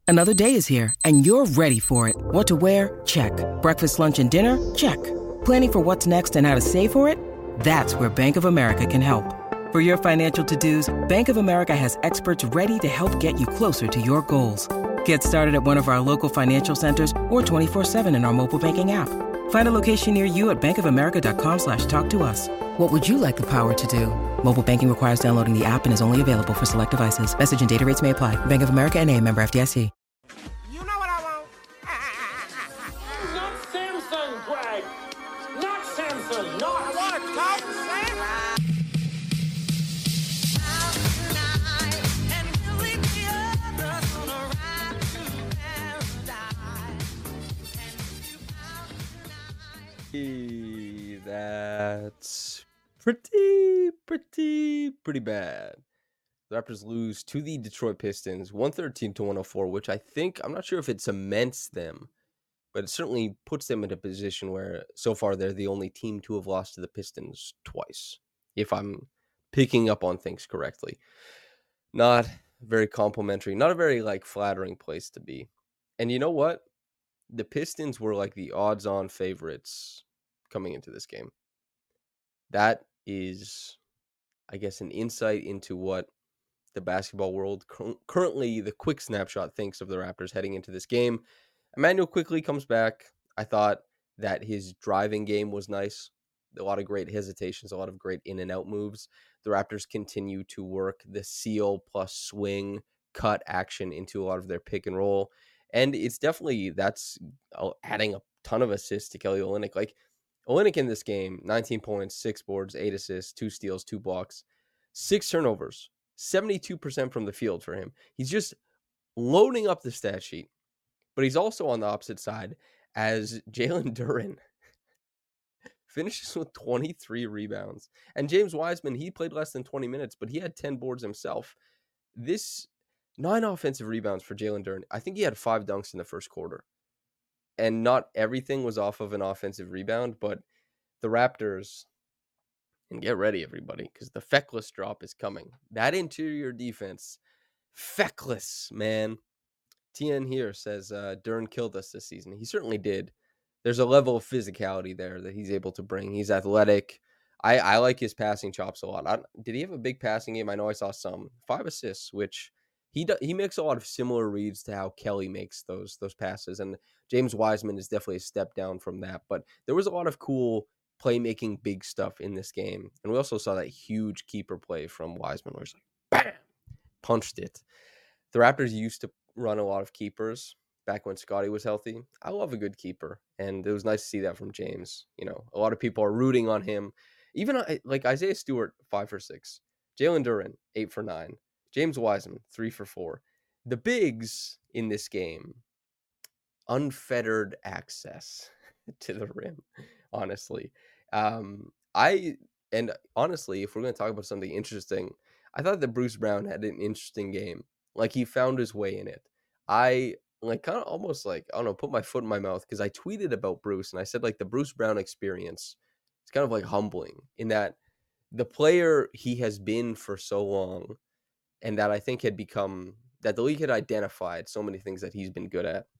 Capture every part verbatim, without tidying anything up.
Another day is here, and you're ready for it. What to wear? Check. Breakfast, lunch, and dinner? Check. Planning for what's next and how to save for it? That's where Bank of America can help. For your financial to-dos, Bank of America has experts ready to help get you closer to your goals. Get started at one of our local financial centers or twenty-four seven in our mobile banking app. Find a location near you at bankofamerica.com slash talk to us. What would you like the power to do? Mobile banking requires downloading the app and is only available for select devices. Message and data rates may apply. Bank of America N A, member F D I C. You know what I want? Not Samsung, Greg. Not Samsung. Not. I want to talk to Sam. That's pretty, pretty, pretty bad. The Raptors lose to the Detroit Pistons, one thirteen to one oh four, which I think, I'm not sure if it cements them, but it certainly puts them in a position where so far they're the only team to have lost to the Pistons twice, if I'm picking up on things correctly. Not very complimentary, not a very like flattering place to be. And you know what? The Pistons were like the odds-on favorites coming into this game. That is, I guess, an insight into what the basketball world, currently the quick snapshot, thinks of the Raptors heading into this game. Immanuel Quickley comes back. I thought that his driving game was nice. A lot of great hesitations, a lot of great in and out moves. The Raptors continue to work the seal plus swing cut action into a lot of their pick and roll. And it's definitely, that's adding a ton of assists to Kelly Olynyk. Like, Olynyk in this game, nineteen points, six boards, eight assists, two steals, two blocks, six turnovers, seventy-two percent from the field for him. He's just loading up the stat sheet. But he's also on the opposite side as Jalen Duren finishes with twenty-three rebounds. And James Wiseman, he played less than twenty minutes, but he had ten boards himself. This nine offensive rebounds for Jalen Duren. I think he had five dunks in the first quarter. And not everything was off of an offensive rebound, but the Raptors, and get ready, everybody, because the feckless drop is coming. That interior defense, feckless, man. T N here says uh, Duren killed us this season. He certainly did. There's a level of physicality there that he's able to bring. He's athletic. I, I like his passing chops a lot. I, did he have a big passing game? I know I saw some. Five assists, which he do, he makes a lot of similar reads to how Kelly makes those those passes. And James Wiseman is definitely a step down from that. But there was a lot of cool playmaking big stuff in this game. And we also saw that huge keeper play from Wiseman where he's like, bam, punched it. The Raptors used to run a lot of keepers back when Scottie was healthy. I love a good keeper, and it was nice to see that from James. You know, a lot of people are rooting on him. Even like Isaiah Stewart, five for six. Jalen Duren, eight for nine. James Wiseman, three for four. The bigs in this game, unfettered access to the rim, honestly. Um, I, and honestly, if we're going to talk about something interesting, I thought that Bruce Brown had an interesting game. Like, he found his way in it. I, like, kind of almost like, I don't know, put my foot in my mouth because I tweeted about Bruce, and I said, like, the Bruce Brown experience, it's kind of, like, humbling in that the player he has been for so long, and that I think had become, that the league had identified so many things that he's been good at,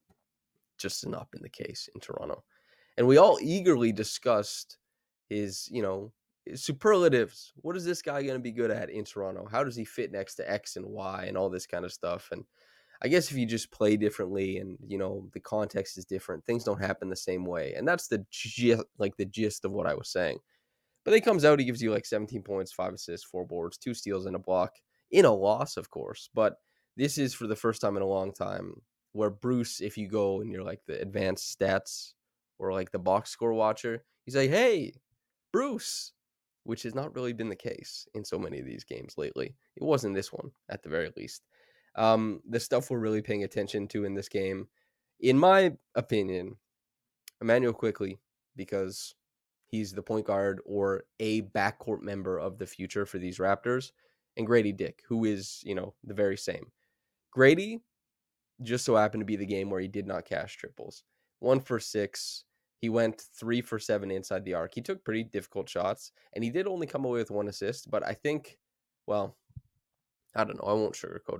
just has not been the case in Toronto. And we all eagerly discussed his, you know, superlatives. What is this guy going to be good at in Toronto? How does he fit next to X and Y and all this kind of stuff? And I guess if you just play differently and, you know, the context is different, things don't happen the same way. And that's the gi- like the gist of what I was saying. But then he comes out, he gives you like seventeen points, five assists, four boards, two steals, and a block in a loss, of course. But this is for the first time in a long time where Bruce, if you go and you're like the advanced stats or like the box score watcher, he's like, hey, Bruce, which has not really been the case in so many of these games lately. It wasn't this one, at the very least. Um, the stuff we're really paying attention to in this game, in my opinion, Immanuel Quickley, because he's the point guard or a backcourt member of the future for these Raptors, and Grady Dick, who is, you know, the very same. Grady just so happened to be the game where he did not cash triples. One for six. He went three for seven inside the arc. He took pretty difficult shots, and he did only come away with one assist, but I think, well, I don't know. I won't sugarcoat it.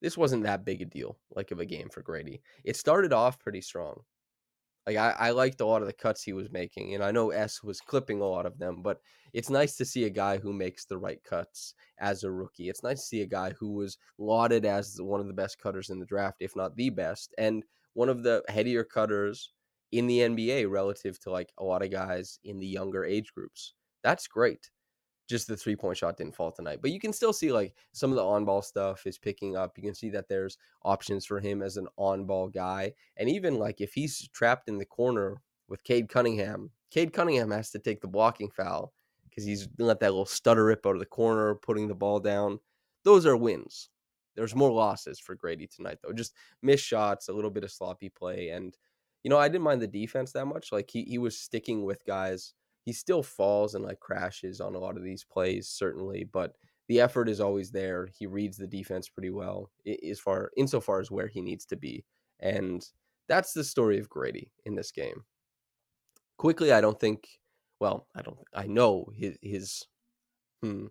this wasn't that big a deal, like of a game for Grady. It started off pretty strong. Like I, I liked a lot of the cuts he was making, and I know S was clipping a lot of them, but it's nice to see a guy who makes the right cuts as a rookie. It's nice to see a guy who was lauded as one of the best cutters in the draft, if not the best, and one of the headier cutters in the N B A relative to like a lot of guys in the younger age groups. That's great. Just the three-point shot didn't fall tonight. But you can still see like some of the on-ball stuff is picking up. You can see that there's options for him as an on-ball guy. And even like if he's trapped in the corner with Cade Cunningham, Cade Cunningham has to take the blocking foul because he's let that little stutter rip out of the corner, putting the ball down. Those are wins. There's more losses for Grady tonight, though. Just missed shots, a little bit of sloppy play. And, you know, I didn't mind the defense that much. Like he, he was sticking with guys. He still falls and like crashes on a lot of these plays, certainly, but the effort is always there. He reads the defense pretty well as far insofar as where he needs to be. And that's the story of Grady in this game. Quickly, I don't think, well, I don't, I know his, his hmm,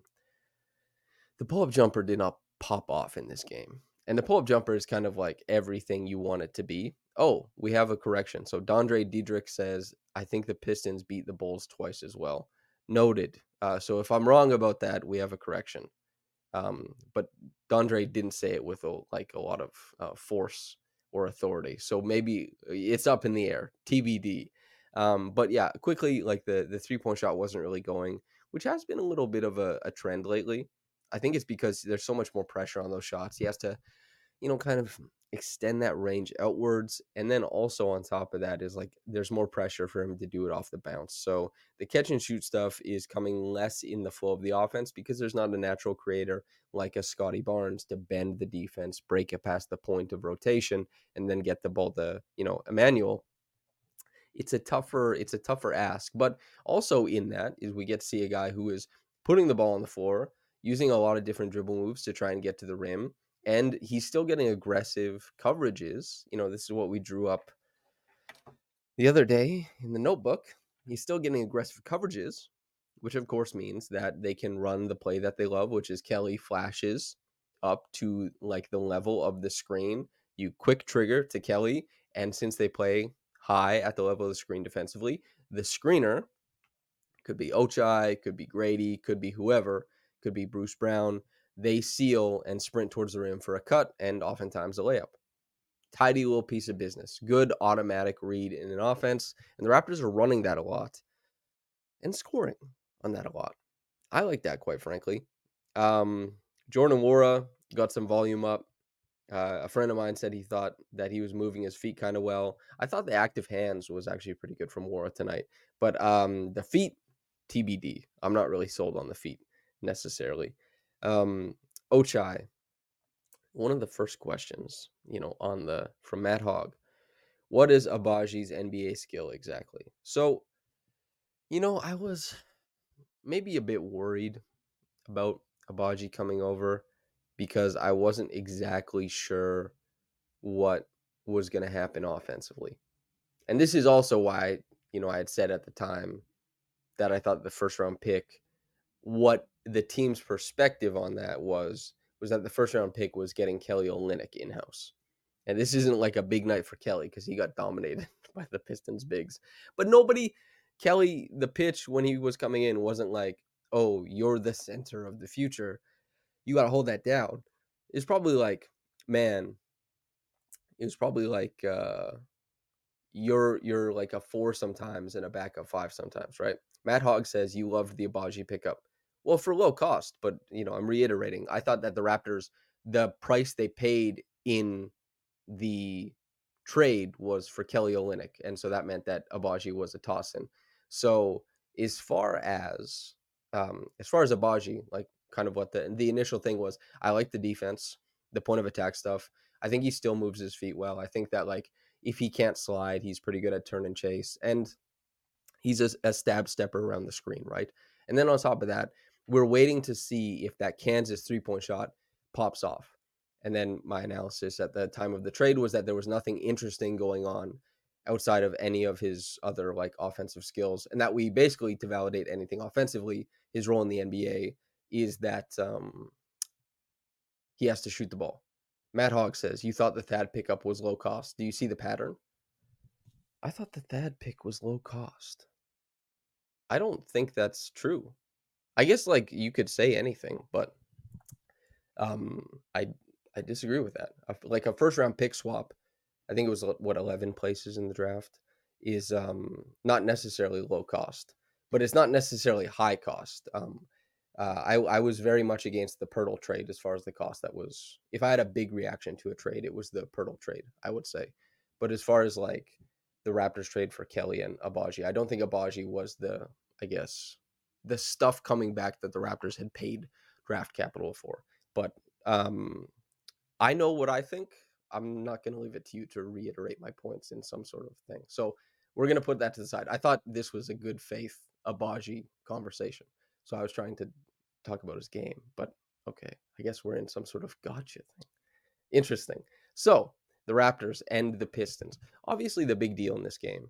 the pull-up jumper did not pop off in this game. And the pull-up jumper is kind of like everything you want it to be. Oh, we have a correction. So Dondre Diedrich says, I think the Pistons beat the Bulls twice as well. Noted. Uh, so if I'm wrong about that, we have a correction. Um, but Dondre didn't say it with a, like a lot of uh, force or authority. So maybe it's up in the air, T B D. Um, but yeah, quickly, like the, the three-point shot wasn't really going, which has been a little bit of a, a trend lately. I think it's because there's so much more pressure on those shots. He has to, you know, kind of extend that range outwards. And then also on top of that is like there's more pressure for him to do it off the bounce. So the catch and shoot stuff is coming less in the flow of the offense because there's not a natural creator like a Scotty Barnes to bend the defense, break it past the point of rotation, and then get the ball to, you know, Emmanuel. It's a tougher, it's a tougher ask. But also in that is we get to see a guy who is putting the ball on the floor, using a lot of different dribble moves to try and get to the rim. And he's still getting aggressive coverages. You know, this is what we drew up the other day in the notebook. He's still getting aggressive coverages, which of course means that they can run the play that they love, which is Kelly flashes up to like the level of the screen. You quick trigger to Kelly. And since they play high at the level of the screen defensively, the screener could be Ochai, could be Grady, could be whoever, could be Bruce Brown. They seal and sprint towards the rim for a cut and oftentimes a layup. Tidy little piece of business. Good automatic read in an offense. And the Raptors are running that a lot and scoring on that a lot. I like that, quite frankly. Um, Jordan Nwora got some volume up. Uh, a friend of mine said he thought that he was moving his feet kind of well. I thought the active hands was actually pretty good from Nwora tonight. But um, the feet, T B D. I'm not really sold on the feet necessarily. Um, Ochai, one of the first questions, you know, on the from Matt Hogg, what is Agbaji's N B A skill exactly? So, you know, I was maybe a bit worried about Agbaji coming over because I wasn't exactly sure what was going to happen offensively. And this is also why, you know, I had said at the time that I thought the first round pick, what the team's perspective on that was, was that the first round pick was getting Kelly Olynyk in-house. And this isn't like a big night for Kelly because he got dominated by the Pistons bigs. But nobody, Kelly, the pitch when he was coming in wasn't like, oh, you're the center of the future. You got to hold that down. It's probably like, man, it was probably like, uh, you're you're like a four sometimes and a backup five sometimes, right? Matt Hogg says you loved the Agbaji pickup. Well, for low cost, but, you know, I'm reiterating. I thought that the Raptors, the price they paid in the trade was for Kelly Olynyk, and so that meant that Agbaji was a toss-in. So as far as um, as far as Agbaji, like kind of what the the initial thing was, I like the defense, the point of attack stuff. I think he still moves his feet well. I think that like if he can't slide, he's pretty good at turn and chase, and he's a, a stab stepper around the screen, right? And then on top of that, we're waiting to see if that Kansas three-point shot pops off. And then my analysis at the time of the trade was that there was nothing interesting going on outside of any of his other like offensive skills. And that we basically, to validate anything offensively, his role in the N B A is that um, he has to shoot the ball. Matt Hogg says, you thought the Thad pickup was low cost. Do you see the pattern? I thought the Thad pick was low cost. I don't think that's true. I guess like you could say anything, but um, I I disagree with that. Like a first round pick swap, I think it was what eleven places in the draft is um, not necessarily low cost, but it's not necessarily high cost. Um, uh, I I was very much against the Pirtle trade as far as the cost that was. If I had a big reaction to a trade, it was the Pirtle trade, I would say. But as far as like the Raptors trade for Kelly and Abaji, I don't think Abaji was the, I guess, the stuff coming back that the Raptors had paid draft capital for. But um, I know what I think. I'm not going to leave it to you to reiterate my points in some sort of thing. So we're going to put that to the side. I thought this was a good faith Abaji conversation. So I was trying to talk about his game. But okay, I guess we're in some sort of gotcha thing. Interesting. So the Raptors and the Pistons. Obviously, the big deal in this game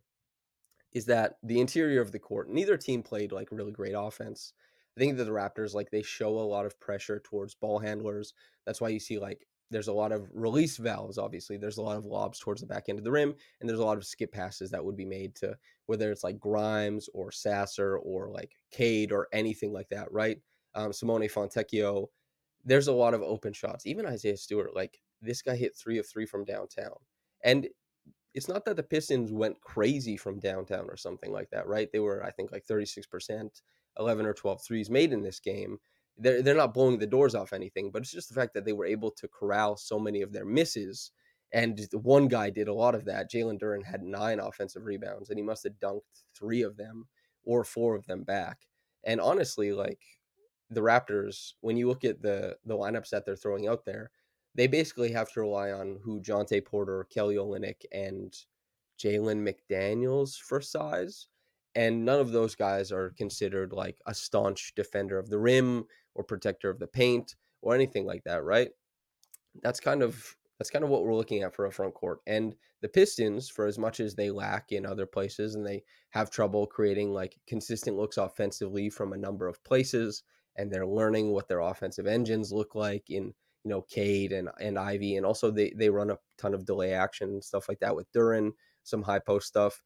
is that the interior of the court, neither team played like really great offense. I think that the Raptors, like they show a lot of pressure towards ball handlers. That's why you see like there's a lot of release valves, obviously. There's a lot of lobs towards the back end of the rim, and there's a lot of skip passes that would be made to whether it's like Grimes or Sasser or like Cade or anything like that, right? Um, Simone Fontecchio. There's a lot of open shots. Even Isaiah Stewart, like this guy hit three of three from downtown. And it's not that the Pistons went crazy from downtown or something like that, right? They were, I think, like thirty-six percent, eleven or twelve threes made in this game. They're, they're not blowing the doors off anything, but it's just the fact that they were able to corral so many of their misses. And one guy did a lot of that. Jalen Duren had nine offensive rebounds, and he must have dunked three of them or four of them back. And honestly, like the Raptors, when you look at the the lineups that they're throwing out there, they basically have to rely on who Jonte Porter, Kelly Olynyk, and Jalen McDaniels for size. And none of those guys are considered like a staunch defender of the rim or protector of the paint or anything like that, right? That's kind of that's kind of what we're looking at for a front court. And the Pistons, for as much as they lack in other places and they have trouble creating like consistent looks offensively from a number of places, and they're learning what their offensive engines look like in you know, Cade and, and Ivy. And also they, they run a ton of delay action and stuff like that with Duren, some high post stuff.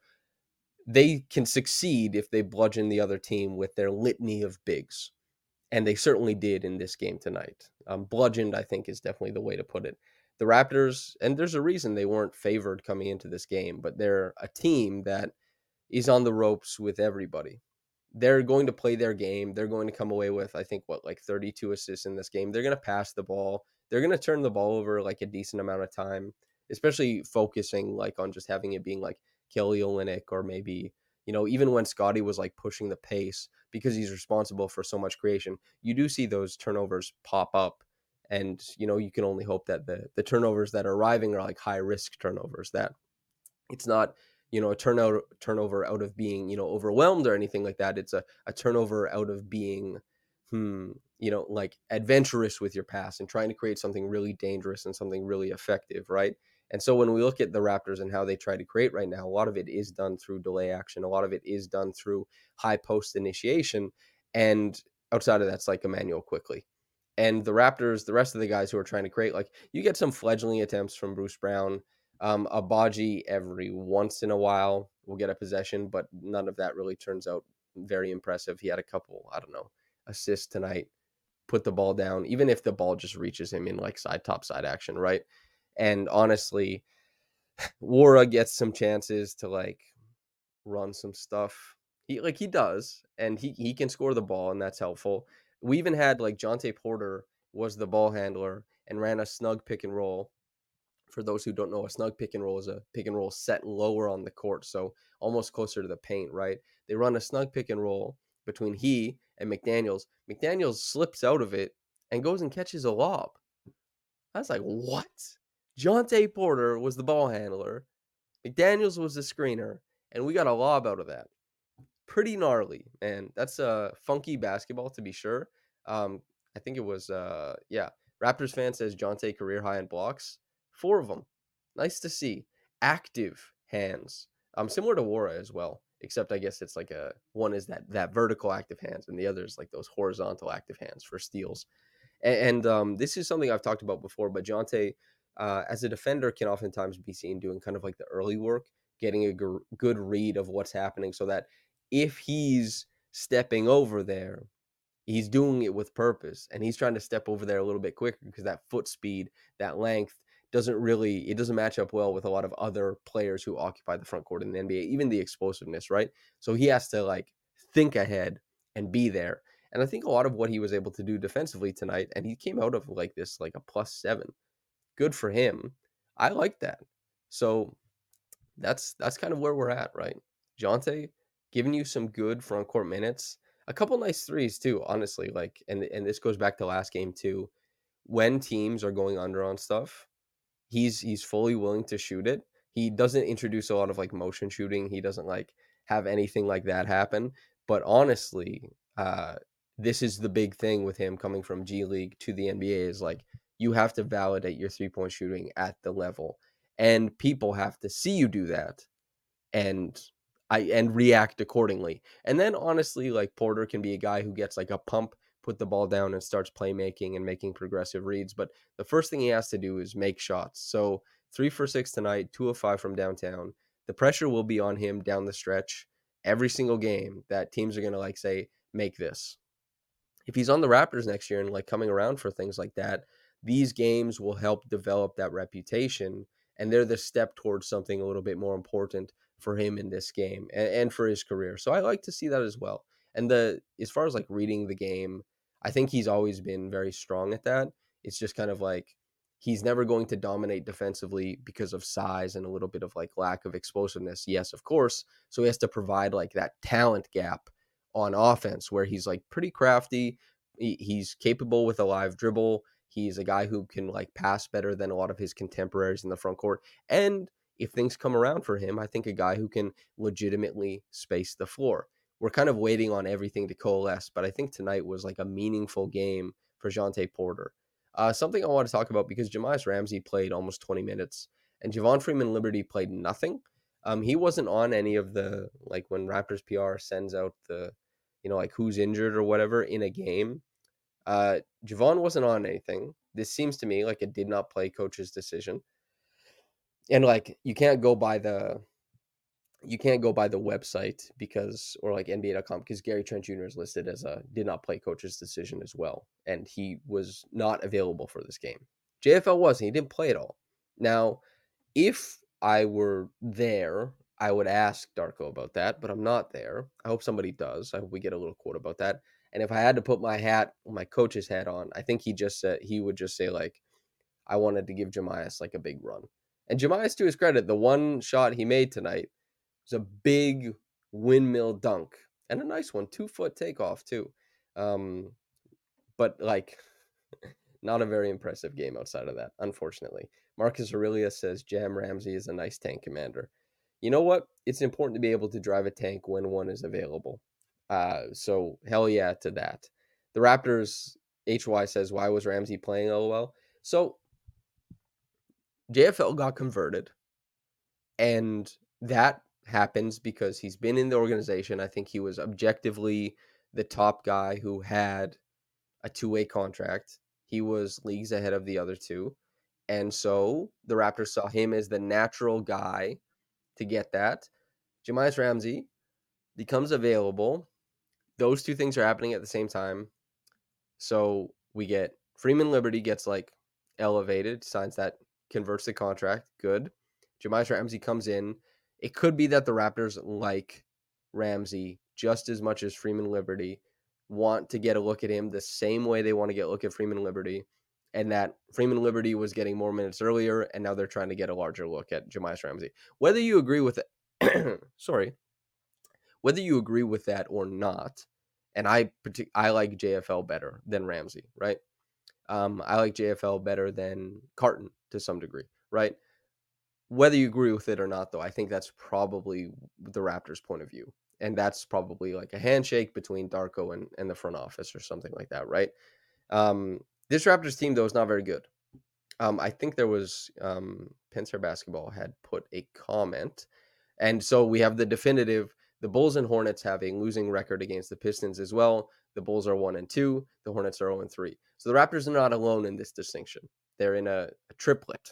They can succeed if they bludgeon the other team with their litany of bigs. And they certainly did in this game tonight. Um, bludgeoned, I think, is definitely the way to put it. The Raptors, and there's a reason they weren't favored coming into this game, but they're a team that is on the ropes with everybody. They're going to play their game. They're going to come away with, I think, what, like thirty-two assists in this game. They're going to pass the ball. They're going to turn the ball over like a decent amount of time, especially focusing like on just having it being like Kelly Olynyk or maybe, you know, even when Scotty was like pushing the pace because he's responsible for so much creation, you do see those turnovers pop up. And, you know, you can only hope that the, the turnovers that are arriving are like high risk turnovers, that it's not, you know, a turnover turnover out of being, you know, overwhelmed or anything like that. It's a, a turnover out of being, hmm, you know, like adventurous with your pass and trying to create something really dangerous and something really effective, right? And so when we look at the Raptors and how they try to create right now, a lot of it is done through delay action. A lot of it is done through high post initiation. And outside of that's like Emmanuel Quickley. And the Raptors, the rest of the guys who are trying to create, like you get some fledgling attempts from Bruce Brown. Um, Abaji every once in a while will get a possession, but none of that really turns out very impressive. He had a couple, I don't know, assists tonight, put the ball down, even if the ball just reaches him in like side top side action, right? And honestly, Wara gets some chances to like run some stuff. He like he does, and he he can score the ball, and that's helpful. We even had like Jonte Porter was the ball handler and ran a snug pick and roll. For those who don't know, a snug pick and roll is a pick and roll set lower on the court, so almost closer to the paint, right? They run a snug pick and roll between he and McDaniels. McDaniels slips out of it and goes and catches a lob. I was like, what? Jonte Porter was the ball handler. McDaniels was the screener, and we got a lob out of that. Pretty gnarly, man. That's a uh, funky basketball, to be sure. Um, I think it was, uh, yeah. Raptors fan says Jonte career high in blocks. Four of them. Nice to see. Active hands. Um, similar to Wara as well, except I guess it's like a one is that that vertical active hands, and the other is like those horizontal active hands for steals. And, and um, this is something I've talked about before, but Jonte uh, as a defender can oftentimes be seen doing kind of like the early work, getting a g- good read of what's happening so that if he's stepping over there, he's doing it with purpose, and he's trying to step over there a little bit quicker because that foot speed, that length doesn't really, it doesn't match up well with a lot of other players who occupy the front court in the N B A, even the explosiveness, right? So he has to like think ahead and be there. And I think a lot of what he was able to do defensively tonight, and he came out of like this, like a plus seven. Good for him. I like that. So that's that's kind of where we're at, right? Jonte giving you some good front court minutes, a couple nice threes too, honestly. Like, and and this goes back to last game too. When teams are going under on stuff, he's he's fully willing to shoot it. He doesn't introduce a lot of like motion shooting. He doesn't like have anything like that happen. But honestly, uh, this is the big thing with him coming from G League to the N B A is like you have to validate your three point shooting at the level, and people have to see you do that and I and react accordingly. And then honestly, like Porter can be a guy who gets like a pump, put the ball down and starts playmaking and making progressive reads. But the first thing he has to do is make shots. So three for six tonight, two of five from downtown. The pressure will be on him down the stretch every single game that teams are going to like say, make this. If he's on the Raptors next year and like coming around for things like that, these games will help develop that reputation. And they're the step towards something a little bit more important for him in this game and, and for his career. So I like to see that as well. And the as far as like reading the game, I think he's always been very strong at that. It's just kind of like he's never going to dominate defensively because of size and a little bit of like lack of explosiveness. Yes, of course. So he has to provide like that talent gap on offense where he's like pretty crafty. He, he's capable with a live dribble. He's a guy who can like pass better than a lot of his contemporaries in the front court. And if things come around for him, I think a guy who can legitimately space the floor. We're kind of waiting on everything to coalesce, but I think tonight was like a meaningful game for Jonte Porter. Uh, something I want to talk about because Jahmi'us Ramsey played almost twenty minutes and Javon Freeman Liberty played nothing. Um, he wasn't on any of the, like when Raptors P R sends out the, you know, like who's injured or whatever in a game. Uh, Javon wasn't on anything. This seems to me like a did not play coach's decision. And like you can't go by the you can't go by the website because or like N B A dot com because Gary Trent Junior is listed as a did not play coach's decision as well. And he was not available for this game. J F L wasn't. He didn't play at all. Now, if I were there, I would ask Darko about that, but I'm not there. I hope somebody does. I hope we get a little quote about that. And if I had to put my hat, my coach's hat on, I think he just said he would just say like, I wanted to give Jahmi'us like a big run. And Jahmi'us, to his credit, the one shot he made tonight was a big windmill dunk and a nice one, two foot takeoff too. Um, but like, not a very impressive game outside of that, unfortunately. Marcus Aurelius says Jam Ramsey is a nice tank commander. You know what? It's important to be able to drive a tank when one is available. Uh, so hell yeah to that. The Raptors, H Y says, why was Ramsey playing LOL? So J F L got converted, and that happens because he's been in the organization. I think he was objectively the top guy who had a two-way contract. He was leagues ahead of the other two. And so the Raptors saw him as the natural guy to get that. Jahmi'us Ramsey becomes available. Those two things are happening at the same time. So we get Freeman Liberty gets like elevated, signs that, converts the contract. Good. Jahmi'us Ramsey comes in. It could be that the Raptors like Ramsey just as much as Freeman Liberty, want to get a look at him the same way they want to get a look at Freeman Liberty, and that Freeman Liberty was getting more minutes earlier, and now they're trying to get a larger look at Jahmi'us Ramsey. Whether you agree with it, sorry, whether you agree with that or not, and I I like J F L better than Ramsey, right? Um, I like J F L better than Carton to some degree, right? Whether you agree with it or not, though, I think that's probably the Raptors' point of view. And that's probably like a handshake between Darko and, and the front office or something like that, right? Um, this Raptors team, though, is not very good. Um, I think there was um, Pincer Basketball had put a comment. And so we have the definitive, the Bulls and Hornets have a losing record against the Pistons as well. The Bulls are one and two. The Hornets are zero and three. So the Raptors are not alone in this distinction. They're in a, a triplet,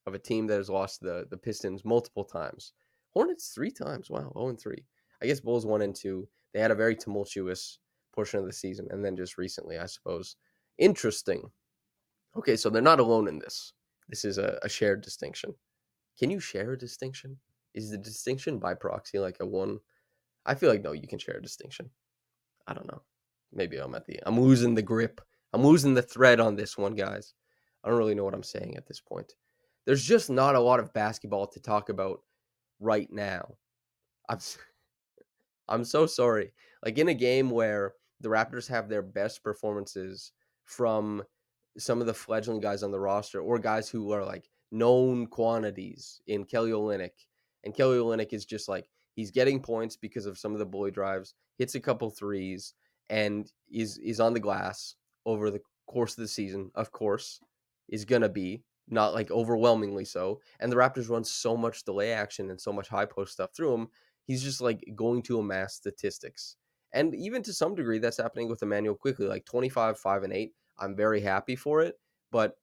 of a team that has lost the, the Pistons multiple times. Hornets three times. Wow, oh and three. I guess Bulls one and two. They had a very tumultuous portion of the season, and then just recently, I suppose. Interesting. Okay, so they're not alone in this. This is a, a shared distinction. Can you share a distinction? Is the distinction by proxy like a one? I feel like no, you can share a distinction. I don't know. Maybe I'm at the I'm losing the grip. I'm losing the thread on this one, guys. I don't really know what I'm saying at this point. There's just not a lot of basketball to talk about right now. I'm I'm so sorry. Like in a game where the Raptors have their best performances from some of the fledgling guys on the roster or guys who are like known quantities in Kelly Olynyk. And Kelly Olynyk is just like, he's getting points because of some of the bully drives, hits a couple threes, and is is on the glass over the course of the season, of course, is going to be not like overwhelmingly so. And the Raptors run so much delay action and so much high post stuff through him. He's just like going to amass statistics. And even to some degree, that's happening with Emmanuel Quickley, like twenty-five, five, and eight. I'm very happy for it. But,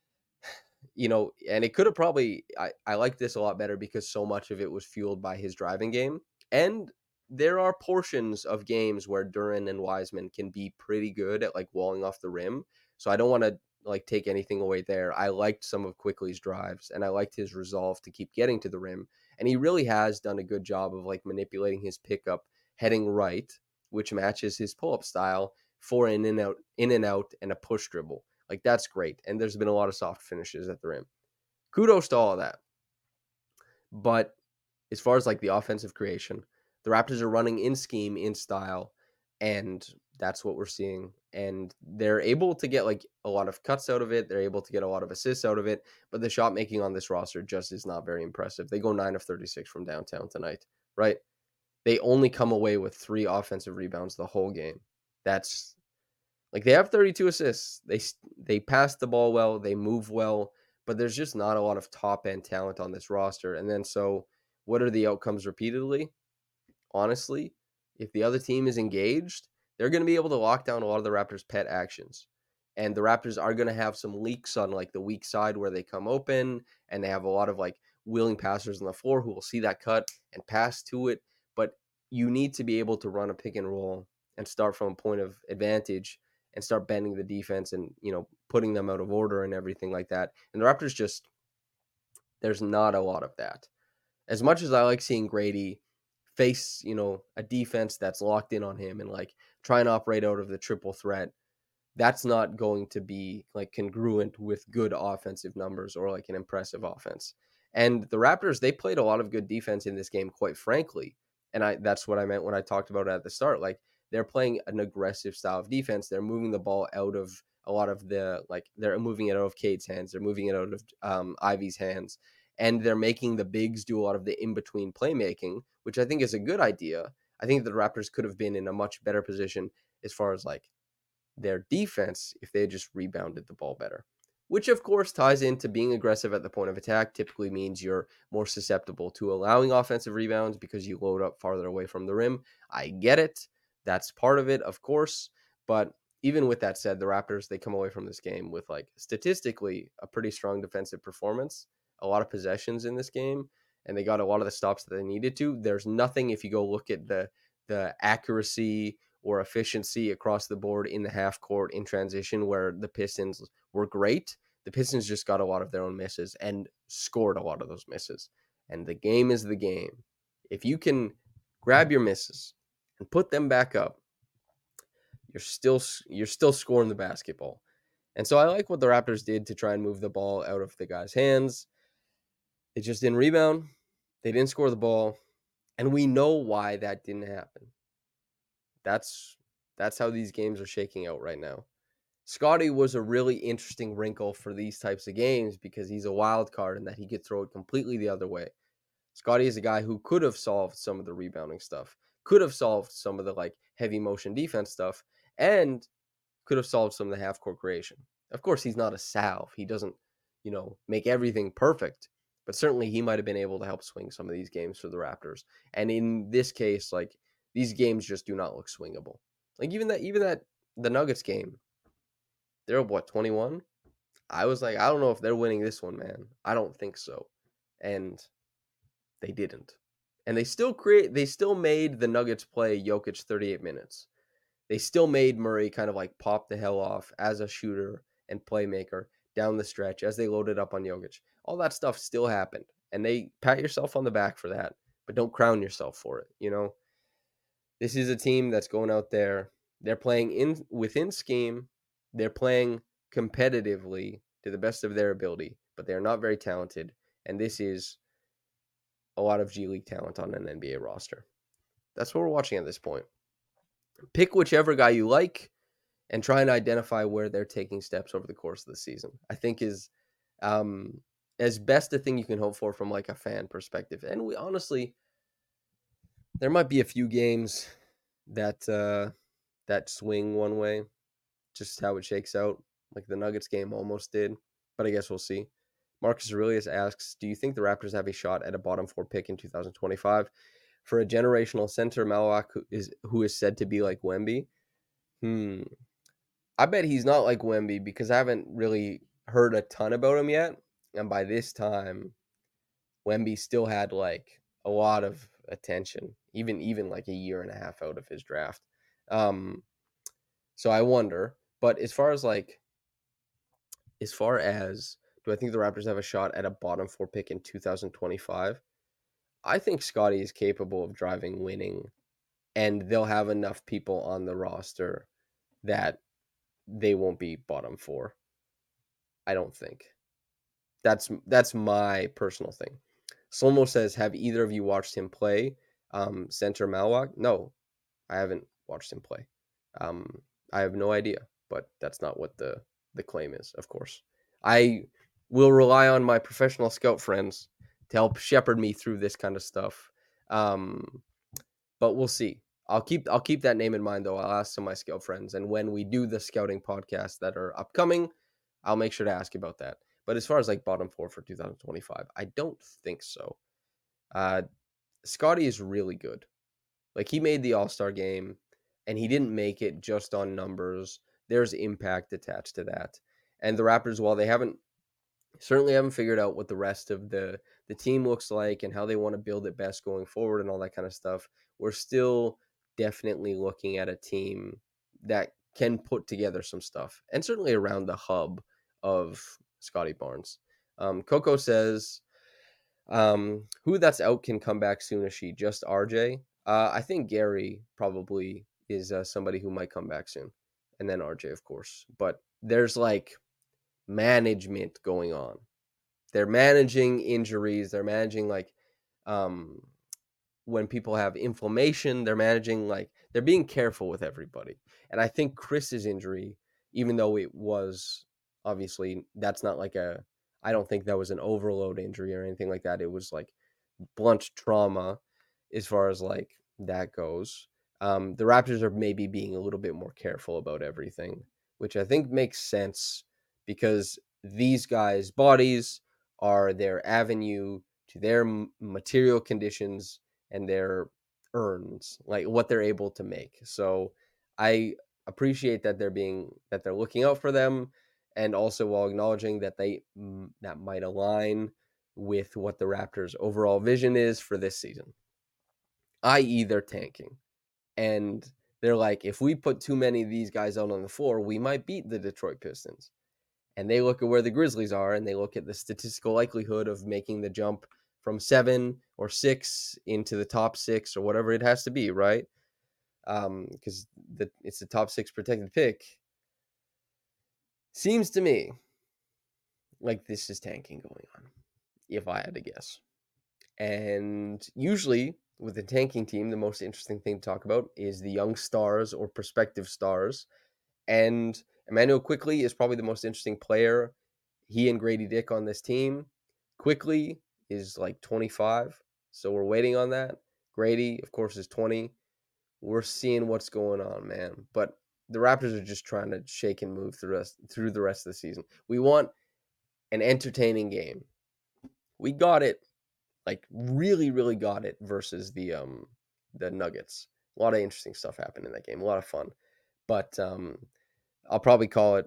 you know, and it could have probably, I, I like this a lot better because so much of it was fueled by his driving game. And there are portions of games where Duren and Wiseman can be pretty good at like walling off the rim. So I don't want to like take anything away there. I liked some of Quickley's drives and I liked his resolve to keep getting to the rim. And he really has done a good job of like manipulating his pickup, heading right, which matches his pull-up style for an in out, in and out and a push dribble. Like that's great. And there's been a lot of soft finishes at the rim. Kudos to all of that. But as far as like the offensive creation, the Raptors are running in scheme, in style, and that's what we're seeing. And they're able to get like a lot of cuts out of it. They're able to get a lot of assists out of it. But the shot making on this roster just is not very impressive. They go nine of thirty-six from downtown tonight, right? They only come away with three offensive rebounds the whole game. That's like they have thirty-two assists. They they pass the ball well. They move well. But there's just not a lot of top end talent on this roster. And then so what are the outcomes repeatedly? Honestly, if the other team is engaged, they're going to be able to lock down a lot of the Raptors' pet actions. And the Raptors are going to have some leaks on like the weak side where they come open and they have a lot of like willing passers on the floor who will see that cut and pass to it. But you need to be able to run a pick and roll and start from a point of advantage and start bending the defense and, you know, putting them out of order and everything like that. And the Raptors just, there's not a lot of that. As much as I like seeing Grady face, you know, a defense that's locked in on him and like try and operate out of the triple threat, that's not going to be like congruent with good offensive numbers or like an impressive offense. And the Raptors, they played a lot of good defense in this game, quite frankly. And I that's what I meant when I talked about it at the start. Like they're playing an aggressive style of defense. They're moving the ball out of a lot of the, like they're moving it out of Cade's hands. They're moving it out of um, Ivy's hands. And they're making the bigs do a lot of the in-between playmaking, which I think is a good idea. I think the Raptors could have been in a much better position as far as like their defense if they just rebounded the ball better, which of course ties into being aggressive at the point of attack. Typically means you're more susceptible to allowing offensive rebounds because you load up farther away from the rim. I get it. That's part of it, of course. But even with that said, the Raptors, they come away from this game with like statistically a pretty strong defensive performance, a lot of possessions in this game, and they got a lot of the stops that they needed to. There's nothing, if you go look at the the accuracy or efficiency across the board in the half court in transition where the Pistons were great. The Pistons just got a lot of their own misses and scored a lot of those misses. And the game is the game. If you can grab your misses and put them back up, you're still you're still scoring the basketball. And so I like what the Raptors did to try and move the ball out of the guys' hands. They just didn't rebound. They didn't score the ball. And we know why that didn't happen. That's that's how these games are shaking out right now. Scottie was a really interesting wrinkle for these types of games because he's a wild card and that he could throw it completely the other way. Scottie is a guy who could have solved some of the rebounding stuff, could have solved some of the like heavy motion defense stuff, and could have solved some of the half court creation. Of course, he's not a salve. He doesn't, you know, make everything perfect, but certainly he might have been able to help swing some of these games for the Raptors. And in this case, like these games just do not look swingable. Like even that, even that, the Nuggets game, they're what, twenty-one? I was like, I don't know if they're winning this one, man. I don't think so. And they didn't. And they still create they still made the Nuggets play Jokic thirty-eight minutes. They still made Murray kind of like pop the hell off as a shooter and playmaker down the stretch as they loaded up on Jokic. All that stuff still happened. And they pat yourself on the back for that, but don't crown yourself for it, you know? This is a team that's going out there. They're playing in within scheme. They're playing competitively to the best of their ability, but they're not very talented. And this is a lot of G League talent on an N B A roster. That's what we're watching at this point. Pick whichever guy you like and try and identify where they're taking steps over the course of the season. I think is um, as best a thing you can hope for from like a fan perspective. And we honestly, there might be a few games that uh, that swing one way, just how it shakes out. Like the Nuggets game almost did, but I guess we'll see. Marcus Aurelius asks, do you think the Raptors have a shot at a bottom four pick in two thousand twenty-five? For a generational center, Malak, who is, who is said to be like Wemby? Hmm. I bet he's not like Wemby because I haven't really heard a ton about him yet. And by this time, Wemby still had like a lot of attention, even even like a year and a half out of his draft. Um, so I wonder. But as far as like, as far as, do I think the Raptors have a shot at a bottom four pick in two thousand twenty-five? I think Scottie is capable of driving winning, and they'll have enough people on the roster that they won't be bottom four. I don't think. That's that's my personal thing. Slomo says, have either of you watched him play um, center Malwak? No, I haven't watched him play. Um, I have no idea, but that's not what the, the claim is, of course. I will rely on my professional scout friends to help shepherd me through this kind of stuff. Um, but we'll see. I'll keep I'll keep that name in mind, though. I'll ask some of my scout friends. And when we do the scouting podcasts that are upcoming, I'll make sure to ask you about that. But as far as like bottom four for two thousand twenty-five, I don't think so. Uh, Scottie is really good. Like, he made the All-Star game, and he didn't make it just on numbers. There's impact attached to that. And the Raptors, while they haven't certainly haven't figured out what the rest of the, the team looks like and how they want to build it best going forward and all that kind of stuff, we're still definitely looking at a team that can put together some stuff, and certainly around the hub of Scottie Barnes. Um, Coco says, um, who that's out can come back soon as she, just R J? Uh, I think Gary probably is uh, somebody who might come back soon. And then R J, of course. But there's like management going on. They're managing injuries. They're managing like um, when people have inflammation. They're managing like, they're being careful with everybody. And I think Chris's injury, even though it was obviously, that's not like a, I don't think that was an overload injury or anything like that. It was like blunt trauma as far as like that goes. Um, the Raptors are maybe being a little bit more careful about everything, which I think makes sense because these guys' bodies are their avenue to their material conditions and their earns, like what they're able to make. So I appreciate that they're being, that they're looking out for them, and also while acknowledging that they, that might align with what the Raptors' overall vision is for this season, that is they're tanking. And they're like, if we put too many of these guys out on the floor, we might beat the Detroit Pistons. And they look at where the Grizzlies are, and they look at the statistical likelihood of making the jump from seven or six into the top six or whatever it has to be, right? Um, because the, it's the top six protected pick. Seems to me like this is tanking going on, if I had to guess. And usually with the tanking team, the most interesting thing to talk about is the young stars or prospective stars. And Emmanuel Quickley is probably the most interesting player. He and Grady Dick on this team. Quickley is like twenty-five, so we're waiting on that. Grady, of course, is twenty. We're seeing what's going on, man. But the Raptors are just trying to shake and move through, rest, through the rest of the season. We want an entertaining game. We got it. Like, really, really got it versus the um the Nuggets. A lot of interesting stuff happened in that game. A lot of fun. But um, I'll probably call it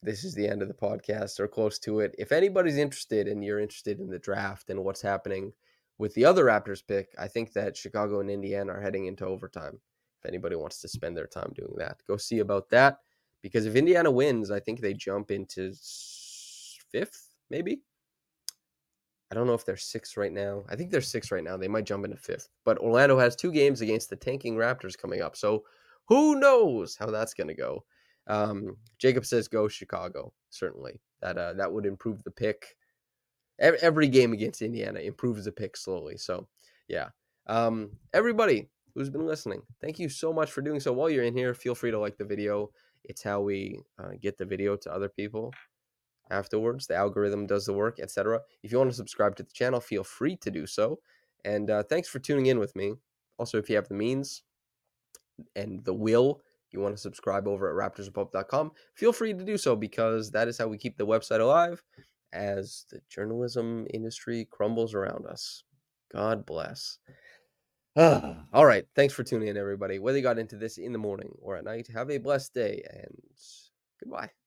this is the end of the podcast or close to it. If anybody's interested and you're interested in the draft and what's happening with the other Raptors pick, I think that Chicago and Indiana are heading into overtime. If anybody wants to spend their time doing that, go see about that. Because if Indiana wins, I think they jump into fifth, maybe. I don't know if they're sixth right now. I think they're sixth right now. They might jump into fifth. But Orlando has two games against the tanking Raptors coming up. So who knows how that's going to go. Um, Jacob says go Chicago. Certainly. That uh, that would improve the pick. Every, every game against Indiana improves the pick slowly. So, yeah. Um, everybody who's been listening, thank you so much for doing so. While you're in here, feel free to like the video. It's how we uh, get the video to other people afterwards. The algorithm does the work, et cetera. If you want to subscribe to the channel, feel free to do so. And uh, thanks for tuning in with me. Also, if you have the means and the will, you want to subscribe over at raptors republic dot com, feel free to do so, because that is how we keep the website alive as the journalism industry crumbles around us. God bless. All right. Thanks for tuning in, everybody. Whether you got into this in the morning or at night, have a blessed day and goodbye.